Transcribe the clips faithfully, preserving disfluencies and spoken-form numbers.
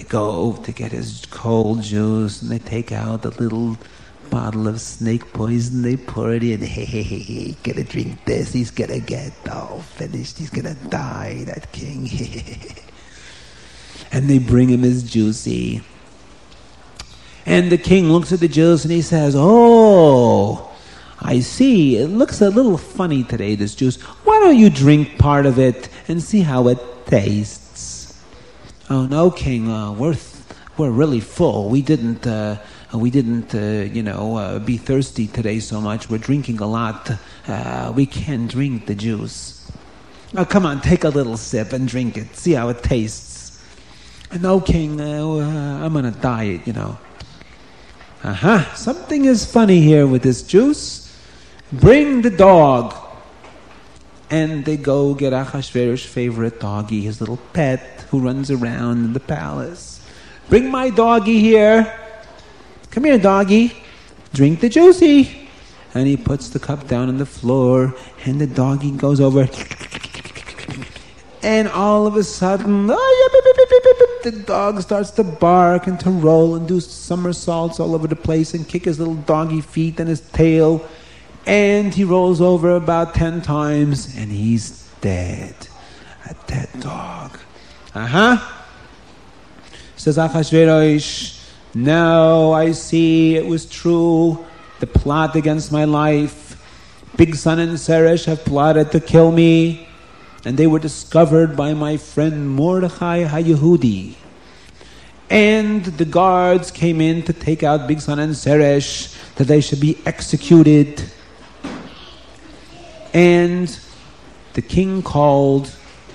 go to get his cold juice, and they take out the little bottle of snake poison, they pour it in. Hey, hey, hey, hey, gonna drink this, he's gonna get all finished, he's gonna die, that king. And they bring him his juicy. And the king looks at the juice and he says, oh, I see, it looks a little funny today, this juice. Why don't you drink part of it and see how it tastes? Oh no, king, uh, we're, th- we're really full. We didn't... Uh, We didn't, uh, you know, uh, be thirsty today so much. We're drinking a lot. Uh, we can't drink the juice. Oh, come on, take a little sip and drink it. See how it tastes. No, king, uh, uh, I'm on a diet, you know. Uh-huh, something is funny here with this juice. Bring the dog. And they go get Achashverosh's favorite doggy, his little pet who runs around in the palace. Bring my doggy here. Come here, doggy. Drink the juicy. And he puts the cup down on the floor, and the doggy goes over. And all of a sudden, the dog starts to bark and to roll and do somersaults all over the place and kick his little doggy feet and his tail. And he rolls over about ten times, and he's dead. A dead dog. Uh-huh. Says Achashverosh, now I see it was true, the plot against my life. Bigsan and Seresh have plotted to kill me, and they were discovered by my friend Mordechai HaYehudi. And the guards came in to take out Bigsan and Seresh, that they should be executed. And the king called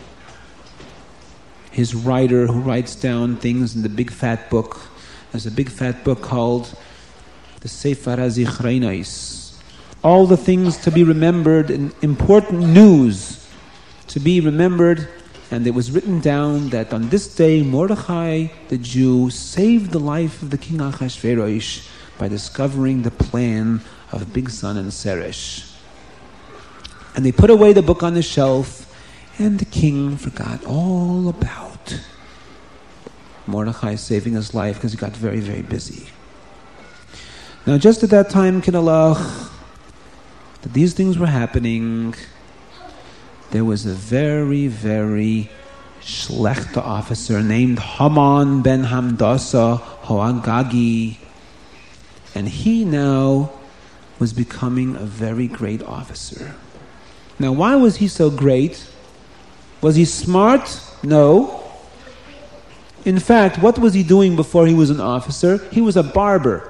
his writer who writes down things in the big fat book. There's a big fat book called the Sefer HaZichreinais. All the things to be remembered, and important news to be remembered. And it was written down that on this day, Mordechai, the Jew, saved the life of the king Achashverosh by discovering the plan of Bigsan and Seresh. And they put away the book on the shelf, and the king forgot all about Mordechai saving his life because he got very, very busy. Now, just at that time, Kinalach, that these things were happening, there was a very, very shlechte officer named Haman ben Hamdasa Hoagagi, and he now was becoming a very great officer. Now, why was he so great? Was he smart? No. In fact, what was he doing before he was an officer? He was a barber.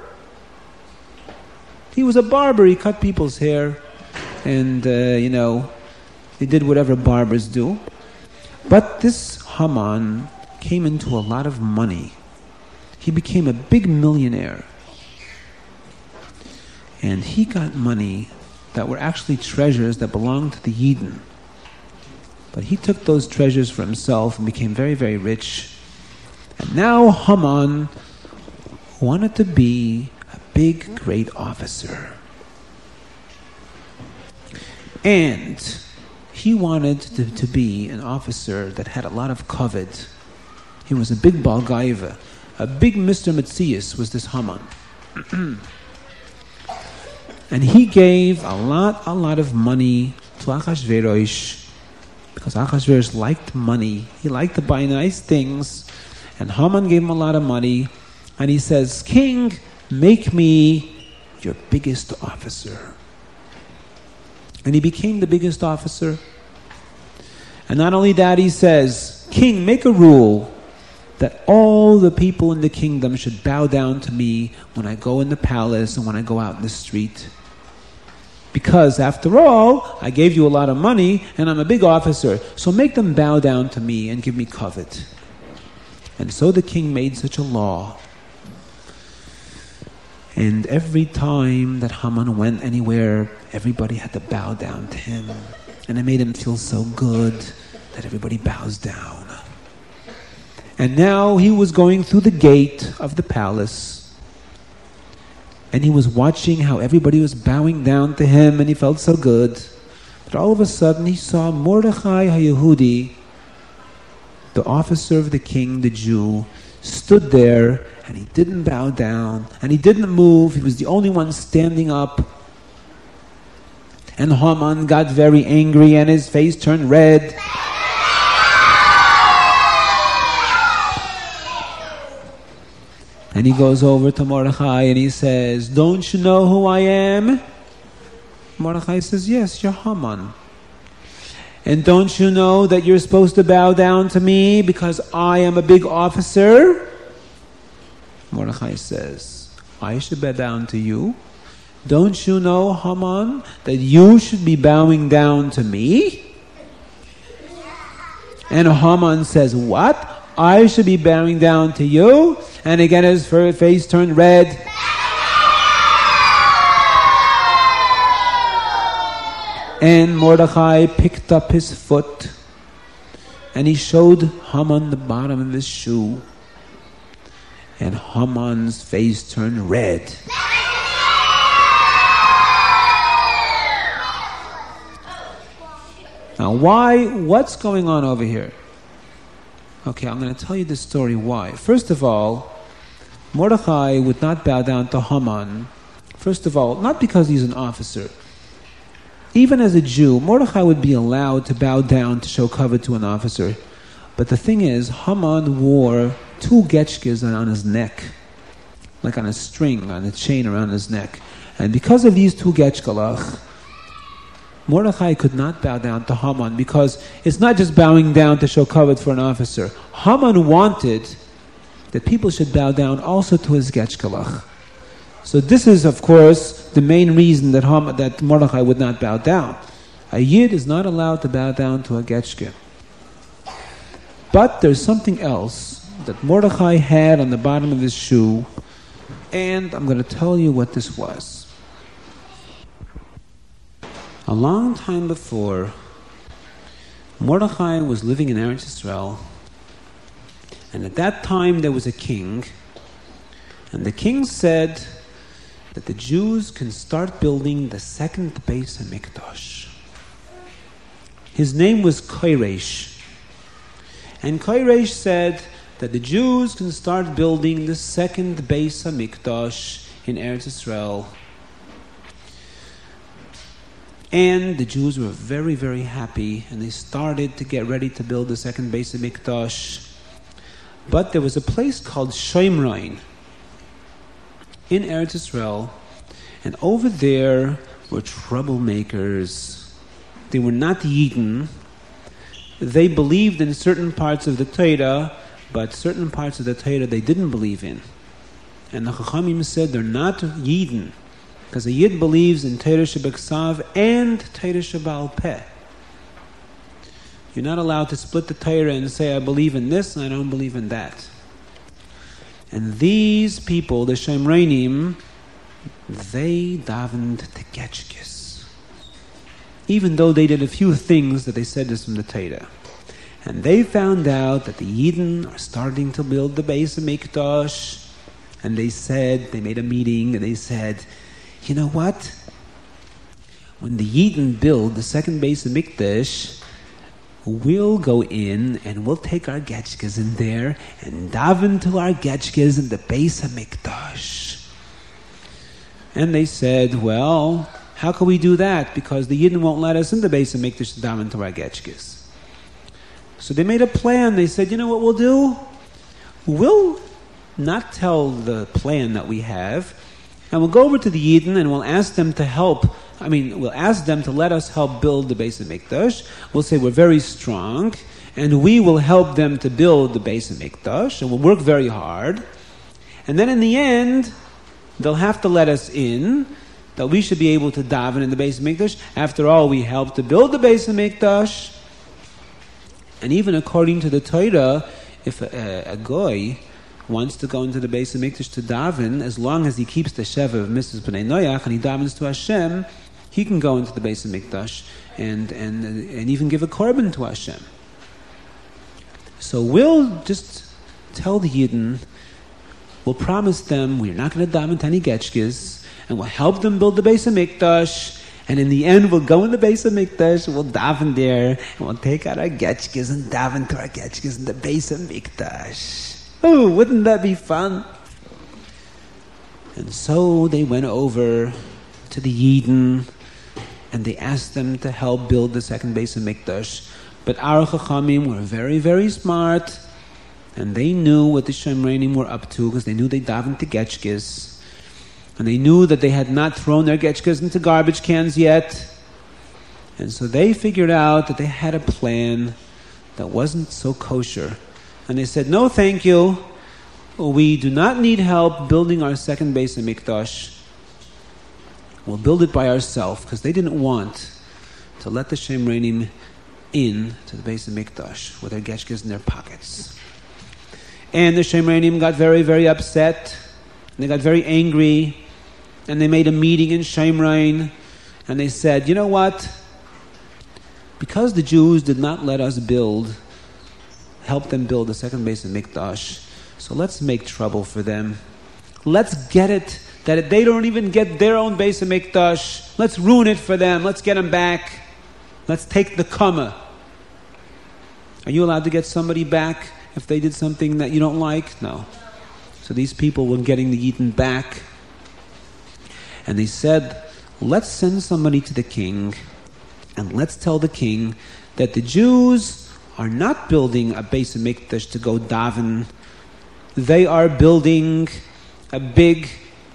He was a barber. He cut people's hair. And, uh, you know, he did whatever barbers do. But this Haman came into a lot of money. He became a big millionaire. And he got money that were actually treasures that belonged to the Yidden. But he took those treasures for himself and became very, very rich. And now Haman wanted to be a big, great officer. And he wanted to, to be an officer that had a lot of kavod. He was a big Balgaiva. A big Mister Metzius was this Haman. And he gave a lot, a lot of money to Achashverosh, because Achashverosh liked money. He liked to buy nice things. And Haman gave him a lot of money. And he says, King, make me your biggest officer. And he became the biggest officer. And not only that, he says, King, make a rule that all the people in the kingdom should bow down to me when I go in the palace and when I go out in the street. Because after all, I gave you a lot of money and I'm a big officer. So make them bow down to me and give me kavod. And so the king made such a law. And every time that Haman went anywhere, everybody had to bow down to him. And it made him feel so good that everybody bows down. And now he was going through the gate of the palace. And he was watching how everybody was bowing down to him, and he felt so good. But all of a sudden he saw Mordechai HaYehudi, the officer of the king, the Jew, stood there and he didn't bow down and he didn't move. He was the only one standing up. And Haman got very angry and his face turned red. And he goes over to Mordechai and he says, "Don't you know who I am?" Mordechai says, "Yes, you're Haman. And don't you know that you're supposed to bow down to me because I am a big officer?" Mordechai says, "I should bow down to you. Don't you know, Haman, that you should be bowing down to me?" And Haman says, "What? I should be bowing down to you?" And again his face turned red. And Mordechai picked up his foot and he showed Haman the bottom of his shoe. And Haman's face turned red. Now why, what's going on over here? Okay, I'm going to tell you the story why. First of all, Mordechai would not bow down to Haman. First of all, not because he's an officer. Even as a Jew, Mordechai would be allowed to bow down to show cover to an officer. But the thing is, Haman wore two getchkes on his neck, like on a string, on a chain around his neck. And because of these two getchkalach, Mordechai could not bow down to Haman because it's not just bowing down to show cover for an officer. Haman wanted that people should bow down also to his getchkalach. So this is, of course, the main reason that Ham, that Mordechai would not bow down. A Yid is not allowed to bow down to a getchke. But there's something else that Mordechai had on the bottom of his shoe, and I'm going to tell you what this was. A long time before, Mordechai was living in Eretz Yisrael, and at that time there was a king, and the king said that the Jews can start building the second Beis HaMikdash. His name was Koresh. And Koresh said that the Jews can start building the second Beis HaMikdash in Eretz Yisrael. And the Jews were very, very happy, and they started to get ready to build the second Beis HaMikdash. But there was a place called Shomron in Eretz Yisrael, and over there were troublemakers. They were not Yidden. They believed in certain parts of the Torah, but certain parts of the Torah they didn't believe in. And the Chachamim said they're not Yidden, because a Yid believes in Torah Shebeksav and Torah Sheba'al Peh. You're not allowed to split the Torah and say, I believe in this and I don't believe in that. And these people, the Shomronim, they davened to getchkes, even though they did a few things that they said is from the Torah. And they found out that the Yidden are starting to build the Beis HaMikdash, and they said, they made a meeting, and they said, you know what? When the Yidden build the second Beis HaMikdash, we'll go in and we'll take our getchkes in there and daven to our getchkes in the Beis HaMikdash. And they said, well, how can we do that? Because the Yidden won't let us in the Beis HaMikdash to daven to our getchkes. So they made a plan. They said, you know what we'll do? We'll not tell the plan that we have, and we'll go over to the Yidden and we'll ask them to help. I mean, we'll ask them to let us help build the Beis HaMikdash. We'll say we're very strong, and we will help them to build the Beis HaMikdash, and we'll work very hard. And then in the end, they'll have to let us in, that we should be able to daven in the Beis HaMikdash. After all, we helped to build the Beis HaMikdash. And even according to the Torah, if a, a, a goy wants to go into the Beis HaMikdash to daven, as long as he keeps the Sheva of Mitzvahs B'nai Noach and he davens to Hashem, he can go into the Beis HaMikdash and, and, and even give a korban to Hashem. So we'll just tell the Yidden, we'll promise them we're not going to daven to any getchkes, and we'll help them build the Beis HaMikdash, and in the end we'll go in the Beis HaMikdash, we'll daven there, and we'll take out our getchkes and daven to our getchkes in the Beis HaMikdash. Ooh, wouldn't that be fun? And so they went over to the Yidden and they asked them to help build the second Beis HaMikdash. But our Chachamim were very, very smart, and they knew what the Shemreinim were up to, because they knew they davened to Getchkes, and they knew that they had not thrown their Getchkes into garbage cans yet. And so they figured out that they had a plan that wasn't so kosher. And they said, no thank you, we do not need help building our second Beis HaMikdash. We'll build it by ourselves, because they didn't want to let the Shemreinim in to the Beis HaMikdash with their Getchkes in their pockets. And the Shemreinim got very, very upset, and they got very angry, and they made a meeting in Shemrein, and they said, you know what? Because the Jews did not let us build, help them build the second Beis HaMikdash, so let's make trouble for them. Let's get it that they don't even get their own Beis HaMikdash. Let's ruin it for them. Let's get them back. Let's take the Kama. Are you allowed to get somebody back if they did something that you don't like? No. So these people were getting the Yidden back. And they said, let's send somebody to the king, and let's tell the king that the Jews are not building a Beis HaMikdash to go daven. They are building a big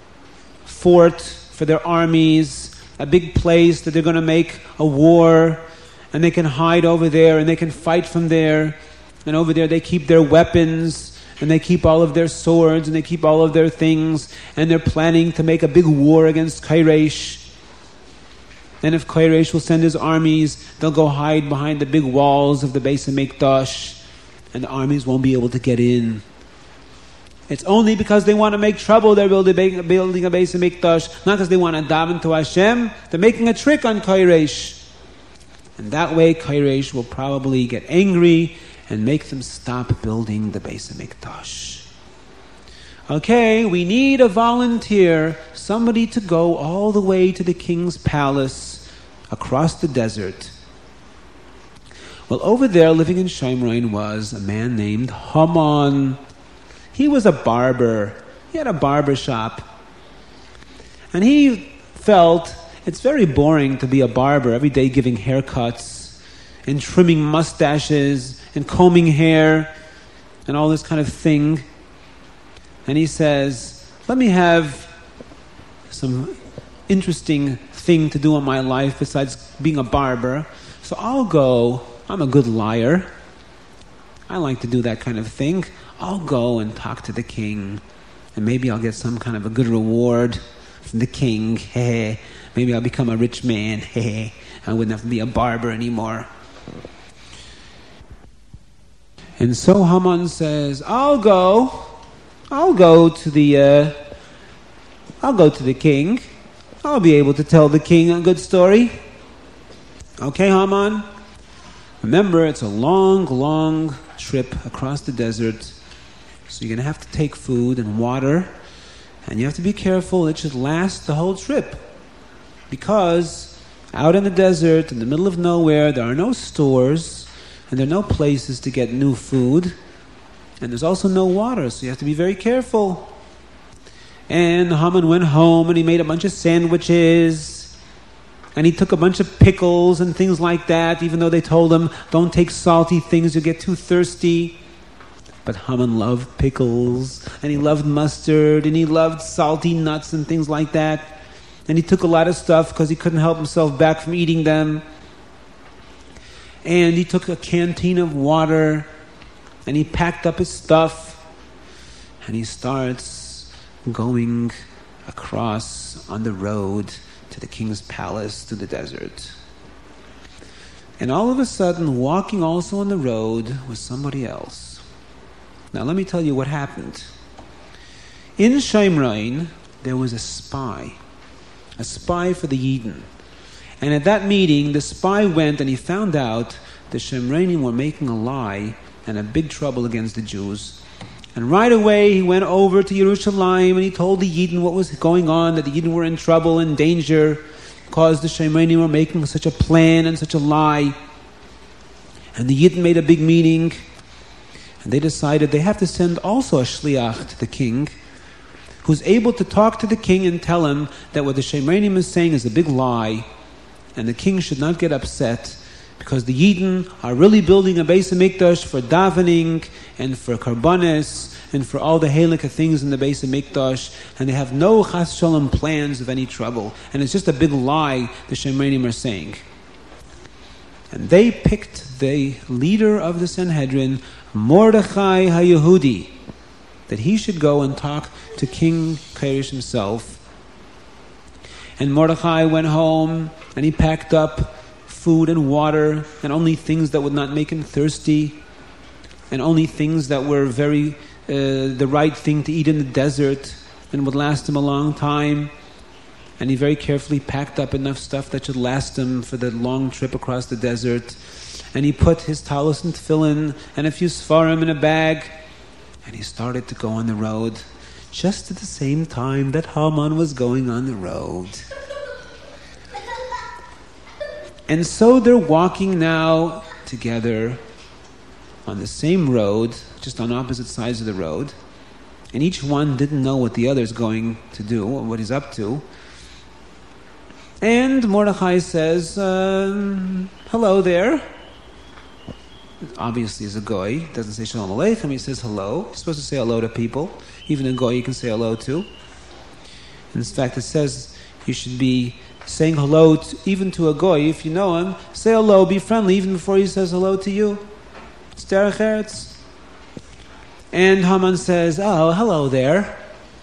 fort for their armies, a big place that they're going to make a war, and they can hide over there and they can fight from there, and over there they keep their weapons and they keep all of their swords and they keep all of their things, and they're planning to make a big war against Kairesh. And if Kairesh will send his armies, they'll go hide behind the big walls of the Beis HaMikdash, and the armies won't be able to get in. It's only because they want to make trouble they're building a Beis HaMikdash, not because they want to daven to Hashem. They're making a trick on Kairesh. And that way Kairesh will probably get angry and make them stop building the Beis HaMikdash. Okay, we need a volunteer, somebody to go all the way to the king's palace across the desert. Well, over there living in Shemrein was a man named Haman. He was a barber. He had a barber shop. And he felt it's very boring to be a barber, every day giving haircuts and trimming mustaches and combing hair and all this kind of thing. And he says, let me have some interesting thing to do in my life besides being a barber. So I'll go, I'm a good liar. I like to do that kind of thing. I'll go and talk to the king, and maybe I'll get some kind of a good reward from the king. Hey, maybe I'll become a rich man. Hey, I wouldn't have to be a barber anymore. And so Haman says, I'll go. I'll go to the uh, I'll go to the king. I'll be able to tell the king a good story. Okay, Haman? Remember, it's a long, long trip across the desert. So you're going to have to take food and water, and you have to be careful it should last the whole trip. Because out in the desert, in the middle of nowhere, there are no stores, and there are no places to get new food, and there's also no water, so you have to be very careful. And Haman went home, and he made a bunch of sandwiches, and he took a bunch of pickles and things like that, even though they told him, don't take salty things, you'll get too thirsty. But Haman loved pickles, and he loved mustard, and he loved salty nuts and things like that. And he took a lot of stuff because he couldn't help himself back from eating them. And he took a canteen of water, and he packed up his stuff, and he starts going across on the road to the king's palace, to the desert. And all of a sudden, walking also on the road was somebody else. Now let me tell you what happened. In Shemrein, there was a spy. A spy for the Yidden. And at that meeting, the spy went and he found out the Shemreinim were making a lie and a big trouble against the Jews. And right away, he went over to Yerushalayim and he told the Yidden what was going on, that the Yidden were in trouble and danger because the Shemreinim were making such a plan and such a lie. And the Yidden made a big meeting. And they decided they have to send also a shliach to the king, who's able to talk to the king and tell him that what the Shemainim is saying is a big lie, and the king should not get upset, because the Yidden are really building a Beis HaMikdash for davening and for karbanis and for all the halakha things in the Beis HaMikdash, and they have no chas shalom plans of any trouble, and it's just a big lie the Shemainim are saying. And they picked the leader of the Sanhedrin, Mordechai HaYehudi, that he should go and talk to King Koresh himself. And Mordechai went home and he packed up food and water, and only things that would not make him thirsty, and only things that were very uh, the right thing to eat in the desert and would last him a long time. And he very carefully packed up enough stuff that should last him for the long trip across the desert. And he put his talis and tefillin and a few sfarim in a bag, and he started to go on the road, just at the same time that Haman was going on the road. And so they're walking now together on the same road, just on opposite sides of the road, and each one didn't know what the other's going to do, or what he's up to. And Mordechai says, um, hello there. Obviously, he's a goy. He doesn't say shalom aleichem, he says hello. He's supposed to say hello to people. Even a goy you can say hello to. In fact, it says you should be saying hello to, even to a goy. If you know him, say hello, be friendly, even before he says hello to you. It's derech eretz. And Haman says, oh, hello there.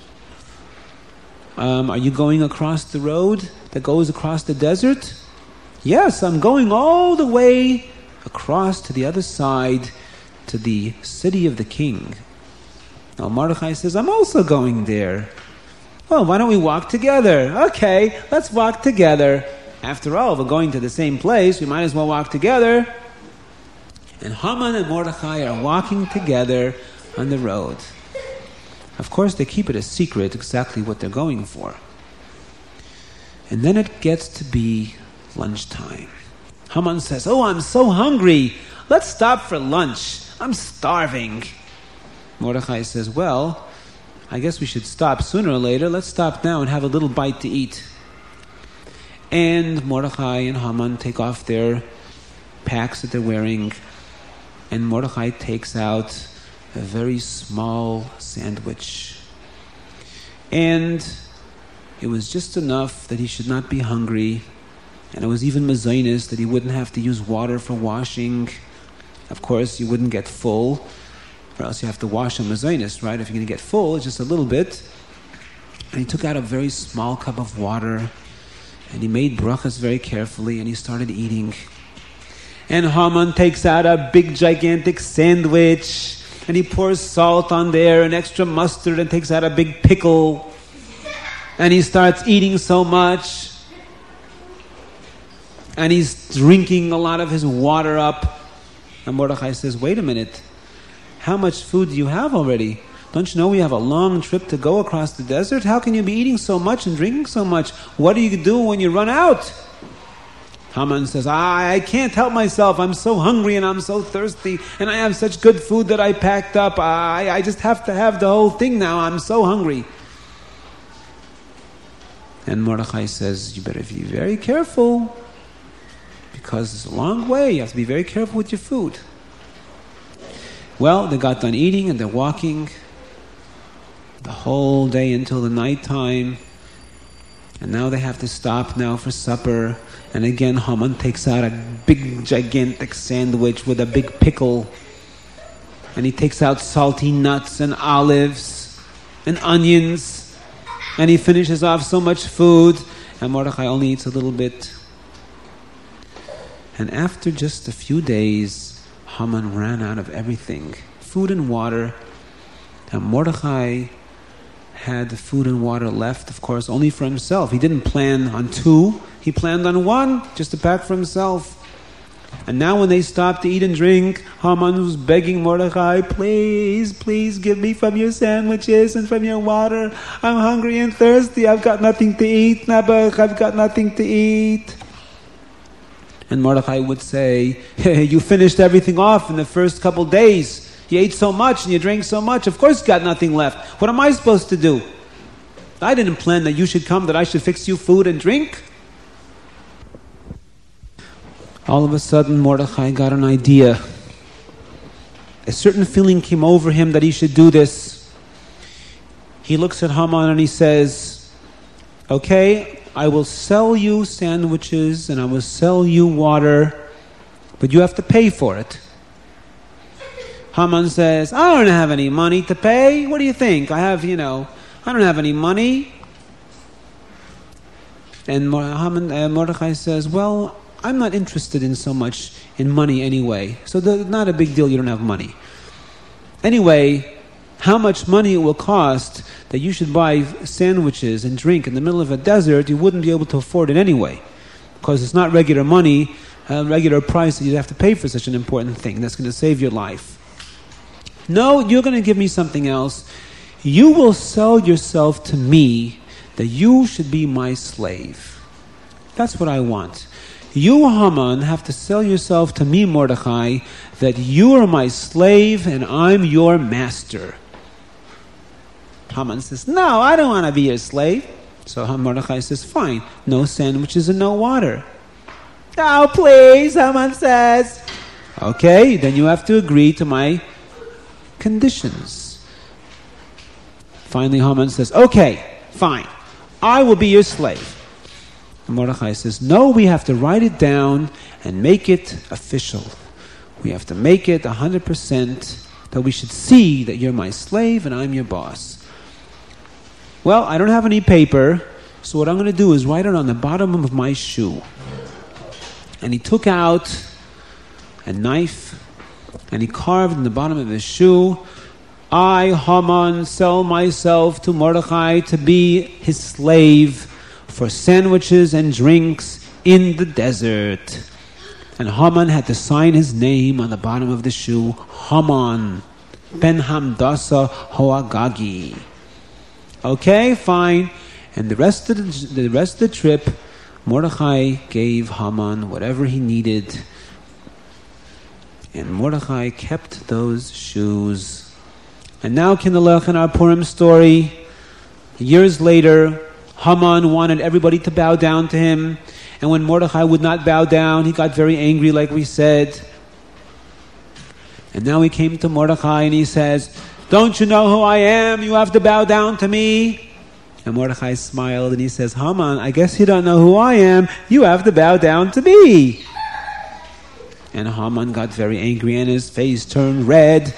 Um, are you going across the road that goes across the desert? Yes, I'm going all the way across to the other side, to the city of the king. Now Mordechai says, I'm also going there. Well, why don't we walk together? Okay, let's walk together. After all, we're going to the same place, we might as well walk together. And Haman and Mordechai are walking together on the road. Of course, they keep it a secret exactly what they're going for. And then it gets to be lunchtime. Haman says, oh, I'm so hungry. Let's stop for lunch. I'm starving. Mordechai says, well, I guess we should stop sooner or later. Let's stop now and have a little bite to eat. And Mordechai and Haman take off their packs that they're wearing, and Mordechai takes out a very small sandwich. And it was just enough that he should not be hungry, and it was even mezainis that he wouldn't have to use water for washing. Of course, you wouldn't get full, or else you have to wash a mezainis, right? If you're going to get full, it's just a little bit. And he took out a very small cup of water, and he made brachas very carefully, and he started eating. And Haman takes out a big, gigantic sandwich, and he pours salt on there and extra mustard, and takes out a big pickle, and he starts eating so much, and he's drinking a lot of his water up. And Mordechai says, wait a minute, how much food do you have already? Don't you know we have a long trip to go across the desert? How can you be eating so much and drinking so much? What do you do when you run out? Haman says, I, I can't help myself. I'm so hungry and I'm so thirsty, and I have such good food that I packed up. I, I just have to have the whole thing now. I'm so hungry. And Mordechai says, you better be very careful, because it's a long way. You have to be very careful with your food. Well, they got done eating and they're walking the whole day until the night time. And now they have to stop now for supper. And again, Haman takes out a big, gigantic sandwich with a big pickle. And he takes out salty nuts and olives and onions. And he finishes off so much food. And Mordechai only eats a little bit. And after just a few days, Haman ran out of everything, food and water. And Mordechai had the food and water left, of course, only for himself. He didn't plan on two. He planned on one, just to pack for himself. And now when they stopped to eat and drink, Haman was begging Mordechai, please, please give me from your sandwiches and from your water. I'm hungry and thirsty. I've got nothing to eat, Nabuch. I've got nothing to eat. And Mordechai would say, hey, you finished everything off in the first couple days. You ate so much and you drank so much. Of course you got nothing left. What am I supposed to do? I didn't plan that you should come, that I should fix you food and drink. All of a sudden, Mordechai got an idea. A certain feeling came over him that he should do this. He looks at Haman and he says, okay, I will sell you sandwiches and I will sell you water, but you have to pay for it. Haman says, I don't have any money to pay. What do you think? I have, you know, I don't have any money. And Haman, uh, Mordechai says, well, I'm not interested in so much in money anyway. So the, not a big deal you don't have money. Anyway, how much money it will cost that you should buy sandwiches and drink in the middle of a desert, you wouldn't be able to afford it anyway. Because it's not regular money, a regular price that you'd have to pay for such an important thing. That's going to save your life. No, you're going to give me something else. You will sell yourself to me that you should be my slave. That's what I want. You, Haman, have to sell yourself to me, Mordechai, that you are my slave and I'm your master. Haman says, no, I don't want to be your slave. So Mordechai says, fine, no sandwiches and no water. No, please, Haman says. Okay, then you have to agree to my conditions. Finally, Haman says, okay, fine, I will be your slave. And Mordechai says, no, we have to write it down and make it official. We have to make it one hundred percent that we should see that you're my slave and I'm your boss. Well, I don't have any paper, so what I'm going to do is write it on the bottom of my shoe. And he took out a knife and he carved in the bottom of his shoe, I, Haman, sell myself to Mordechai to be his slave for sandwiches and drinks in the desert. And Haman had to sign his name on the bottom of the shoe, Haman ben Hamdasa Hoagagi. Okay, fine. And the rest of the, the rest of the trip, Mordechai gave Haman whatever he needed. And Mordechai kept those shoes. And now, Kinderlech, in our Purim story, years later, Haman wanted everybody to bow down to him. And when Mordechai would not bow down, he got very angry, like we said. And now he came to Mordechai and he says, don't you know who I am? You have to bow down to me. And Mordechai smiled and he says, Haman, I guess you don't know who I am. You have to bow down to me. And Haman got very angry and his face turned red.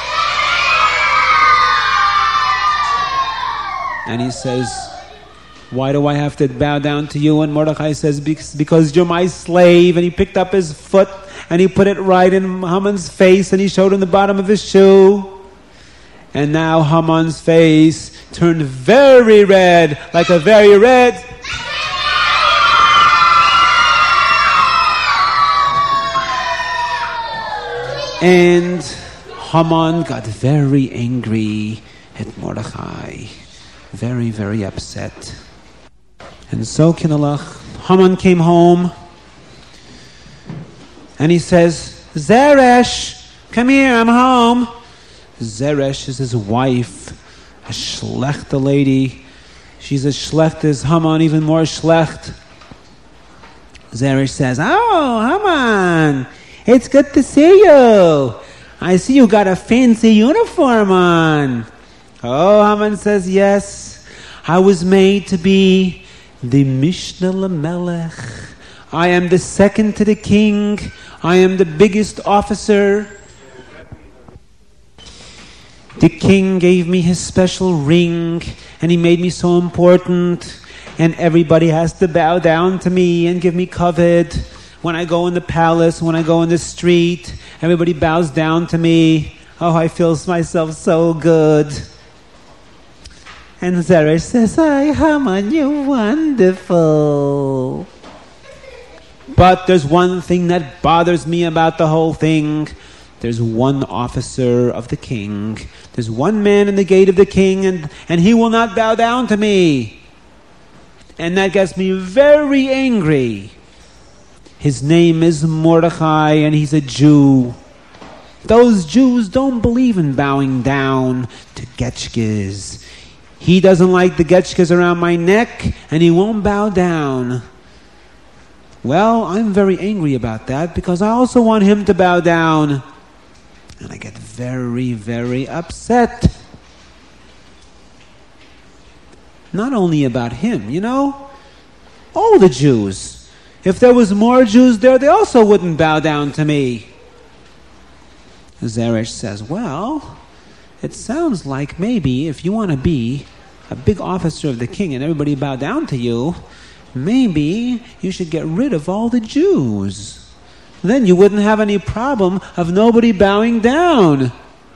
And he says, why do I have to bow down to you? And Mordechai says, because you're my slave. And he picked up his foot and he put it right in Haman's face and he showed him the bottom of his shoe. And now Haman's face turned very red, like a very red. And Haman got very angry at Mordechai. Very, very upset. And so, Kinderlach, Haman came home and he says, Zeresh, come here, I'm home. Zeresh is his wife, a schlechte lady. She's as schlecht as Haman, even more schlecht. Zeresh says, oh, Haman, it's good to see you. I see you got a fancy uniform on. Oh, Haman says, yes, I was made to be the Mishnah Lamelech. I am the second to the king. I am the biggest officer. The king gave me his special ring, and he made me so important, and everybody has to bow down to me and give me kavod. When I go in the palace, when I go in the street, everybody bows down to me. Oh, I feel myself so good. And Zeresh says, "Ay, Haman, you're wonderful. But there's one thing that bothers me about the whole thing. There's one officer of the king. There's one man in the gate of the king, and, and he will not bow down to me. And that gets me very angry. His name is Mordechai, and he's a Jew. Those Jews don't believe in bowing down to Getchkes. He doesn't like the Getchkes around my neck, and he won't bow down. Well, I'm very angry about that, because I also want him to bow down. And I get very, very upset. Not only about him, you know, all the Jews. If there was more Jews there, they also wouldn't bow down to me. Zeresh says, well, it sounds like maybe if you want to be a big officer of the king and everybody bow down to you, maybe you should get rid of all the Jews. Then you wouldn't have any problem of nobody bowing down.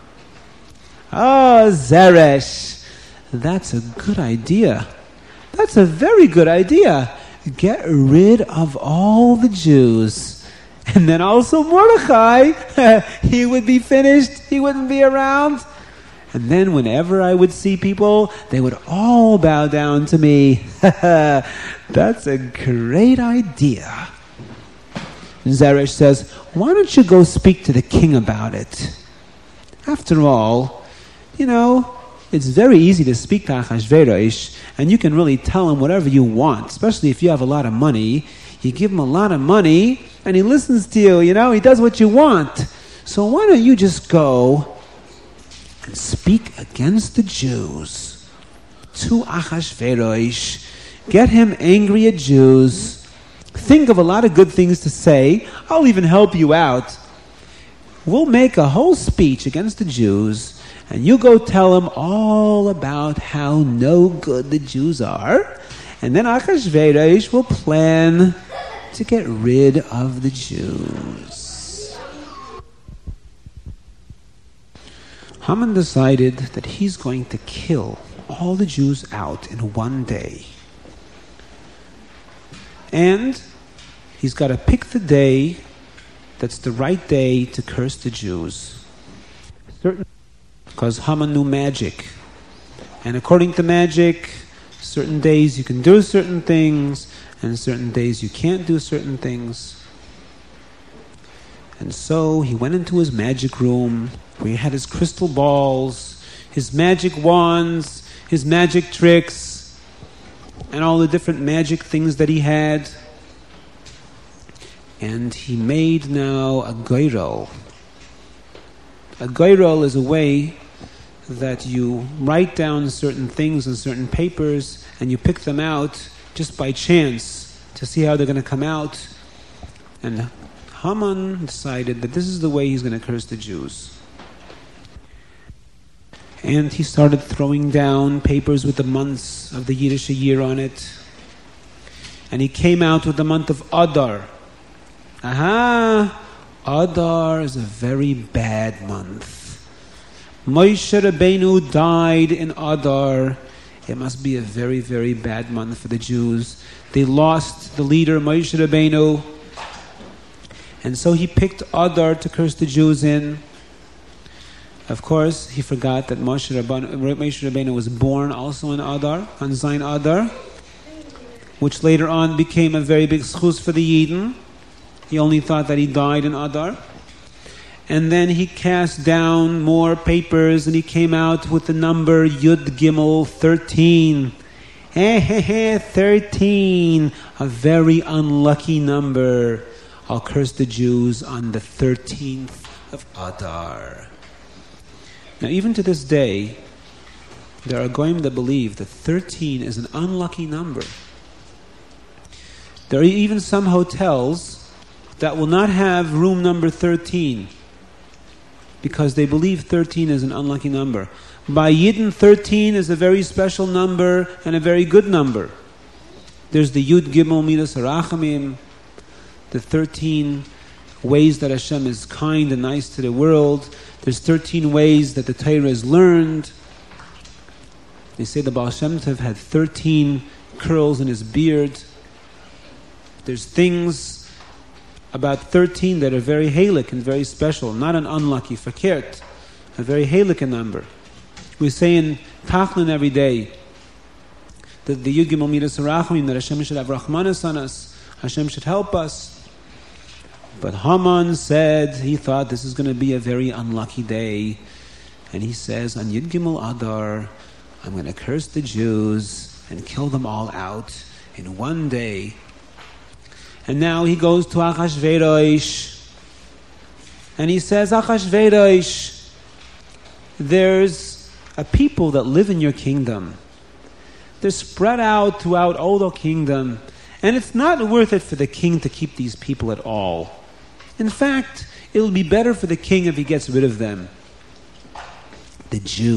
Oh, Zeresh, that's a good idea. That's a very good idea. Get rid of all the Jews. And then also Mordechai, he would be finished. He wouldn't be around. And then whenever I would see people, they would all bow down to me. That's a great idea. Zeresh says, why don't you go speak to the king about it? After all, you know, it's very easy to speak to Achashverosh, and you can really tell him whatever you want, especially if you have a lot of money. You give him a lot of money, and he listens to you, you know, he does what you want. So why don't you just go and speak against the Jews to Achashverosh, get him angry at Jews, think of a lot of good things to say. I'll even help you out. We'll make a whole speech against the Jews, and you go tell them all about how no good the Jews are, and then Achashverosh will plan to get rid of the Jews. Haman decided that he's going to kill all the Jews out in one day. And he's got to pick the day that's the right day to curse the Jews. Certain, because Haman knew magic. And according to magic, certain days you can do certain things, and certain days you can't do certain things. And so he went into his magic room, where he had his crystal balls, his magic wands, his magic tricks, and all the different magic things that he had. And he made now a goyrol. A goyrol is a way that you write down certain things on certain papers, and you pick them out just by chance to see how they're going to come out. And Haman decided that this is the way he's going to curse the Jews. And he started throwing down papers with the months of the Yiddish year on it. And he came out with the month of Adar. Aha! Adar is a very bad month. Moshe Rabbeinu died in Adar. It must be a very, very bad month for the Jews. They lost the leader, Moshe Rabbeinu. And so he picked Adar to curse the Jews in. Of course, he forgot that Moshe Rabbeinu, Moshe Rabbeinu was born also in Adar, on Zayin Adar, which later on became a very big schus for the Yidden. He only thought that he died in Adar. And then he cast down more papers, and he came out with the number Yud Gimel thirteen. Hey, hey, hey, thirteen. A very unlucky number. I'll curse the Jews on the thirteenth of Adar. Now, even to this day, there are goyim that believe that thirteen is an unlucky number. There are even some hotels that will not have room number thirteen, because they believe thirteen is an unlucky number. By Yidden, thirteen is a very special number and a very good number. There's the Yud Gimel Midas Harachamim, the thirteen ways that Hashem is kind and nice to the world. There's thirteen ways that the Torah is learned. They say the Baal Shem Tov had thirteen curls in his beard. There's things about thirteen that are very halik and very special, not an unlucky, fakert, a very halik number. We say in Tachlin every day that the Yud Gimel Midas Harachamim, that Hashem should have Rahmanas on us, Hashem should help us. But Haman said, he thought this is going to be a very unlucky day. And he says, on Yud Gimel Adar, I'm going to curse the Jews and kill them all out in one day. And now he goes to Achashverosh, and he says, Achashverosh, there's a people that live in your kingdom. They're spread out throughout all the kingdom, and it's not worth it for the king to keep these people at all. In fact, it'll be better for the king if he gets rid of them. The Jews